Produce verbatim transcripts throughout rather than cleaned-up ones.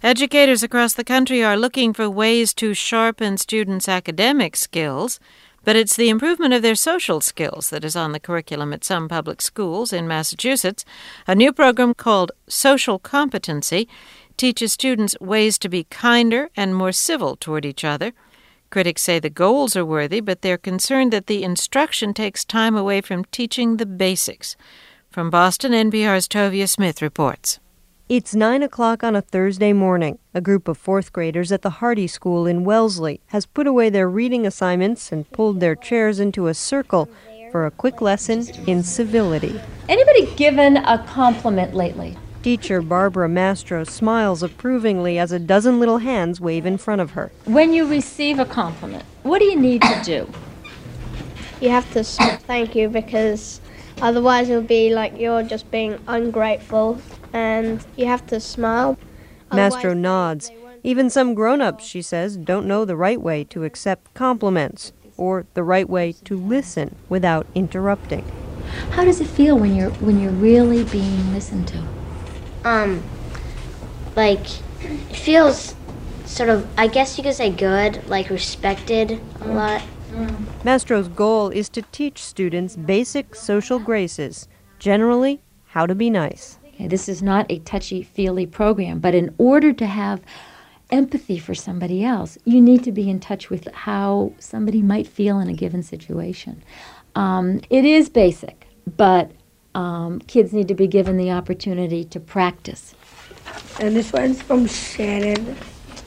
Educators across the country are looking for ways to sharpen students' academic skills, but it's the improvement of their social skills that is on the curriculum at some public schools in Massachusetts. A new program called Social Competency teaches students ways to be kinder and more civil toward each other. Critics say the goals are worthy, but they're concerned that the instruction takes time away from teaching the basics. From Boston, N P R's Tovia Smith reports. It's nine o'clock on a Thursday morning. A group of fourth graders at the Hardy School in Wellesley has put away their reading assignments and pulled their chairs into a circle for a quick lesson in civility. Anybody given a compliment lately? Teacher Barbara Mastro smiles approvingly as a dozen little hands wave in front of her. When you receive a compliment, what do you need to do? You have to say thank you, because otherwise it'll be like you're just being ungrateful, and you have to smile. Mastro Otherwise, nods. they won't- Even some grown-ups, she says, don't know the right way to accept compliments or the right way to listen without interrupting. How does it feel when you're when you're really being listened to? Um, like, it feels sort of, I guess you could say good, like respected a lot. Mastro's goal is to teach students basic social graces, generally how to be nice. Okay, this is not a touchy-feely program, but in order to have empathy for somebody else, you need to be in touch with how somebody might feel in a given situation. Um, it is basic, but um, kids need to be given the opportunity to practice. And this one's from Shannon.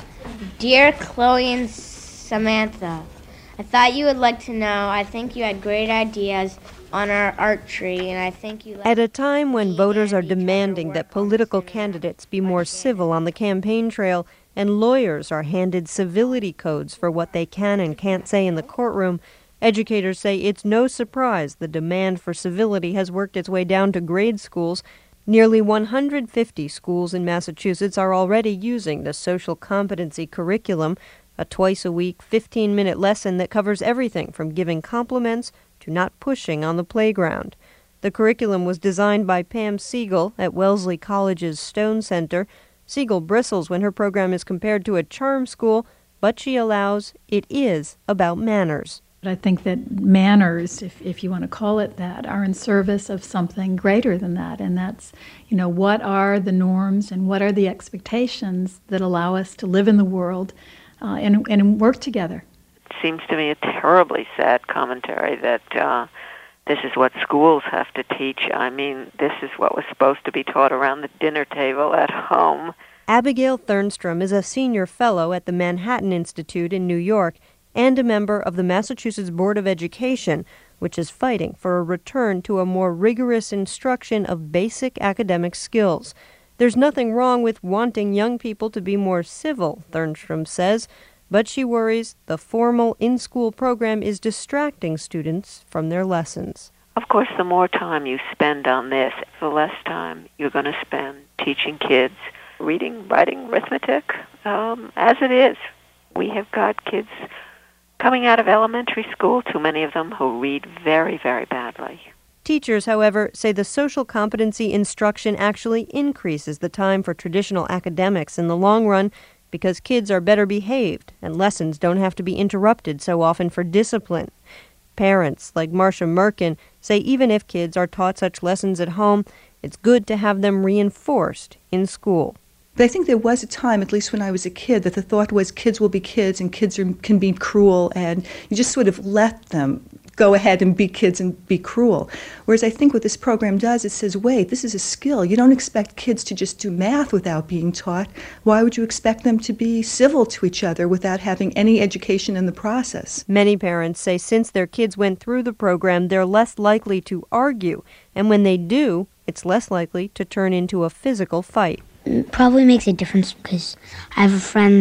Dear Chloe and Samantha, I thought you would like to know, I think you had great ideas on our art tree, and I think you... At a time when voters are demanding that political candidates be more civil on the campaign trail and lawyers are handed civility codes for what they can and can't say in the courtroom, educators say it's no surprise the demand for civility has worked its way down to grade schools. Nearly one hundred fifty schools in Massachusetts are already using the social competency curriculum, a twice-a-week, fifteen-minute lesson that covers everything from giving compliments to not pushing on the playground. The curriculum was designed by Pam Siegel at Wellesley College's Stone Center. Siegel bristles when her program is compared to a charm school, but she allows it is about manners. I think that manners, if, if you want to call it that, are in service of something greater than that. And that's, you know, what are the norms and what are the expectations that allow us to live in the world uh, and, and work together. It seems to me a terribly sad commentary that uh, this is what schools have to teach. I mean, this is what was supposed to be taught around the dinner table at home. Abigail Thernstrom is a senior fellow at the Manhattan Institute in New York and a member of the Massachusetts Board of Education, which is fighting for a return to a more rigorous instruction of basic academic skills. There's nothing wrong with wanting young people to be more civil, Thernstrom says, but she worries the formal in-school program is distracting students from their lessons. Of course, the more time you spend on this, the less time you're going to spend teaching kids reading, writing, arithmetic, um, as it is. We have got kids coming out of elementary school, too many of them, who read very, very badly. Teachers, however, say the social competency instruction actually increases the time for traditional academics in the long run because kids are better behaved and lessons don't have to be interrupted so often for discipline. Parents, like Marcia Merkin, say even if kids are taught such lessons at home, it's good to have them reinforced in school. But I think there was a time, at least when I was a kid, that the thought was kids will be kids and kids are, can be cruel, and you just sort of let them go ahead and be kids and be cruel. Whereas I think what this program does, it says, wait, this is a skill. You don't expect kids to just do math without being taught. Why would you expect them to be civil to each other without having any education in the process? Many parents say since their kids went through the program, they're less likely to argue, and when they do, it's less likely to turn into a physical fight. It probably makes a difference because I have a friend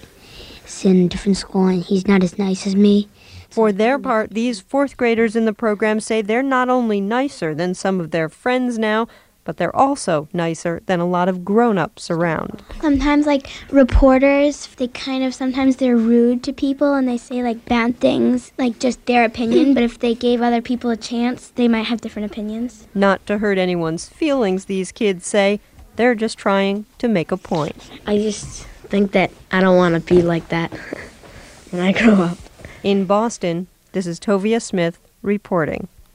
that's in a different school and he's not as nice as me. For their part, these fourth graders in the program say they're not only nicer than some of their friends now, but they're also nicer than a lot of grown-ups around. Sometimes, like, reporters, they kind of, sometimes they're rude to people and they say, like, bad things, like just their opinion, but if they gave other people a chance, they might have different opinions. Not to hurt anyone's feelings, these kids say, They're just trying to make a point. I just think that I don't want to be like that when I grow up. In Boston, this is Tovia Smith reporting.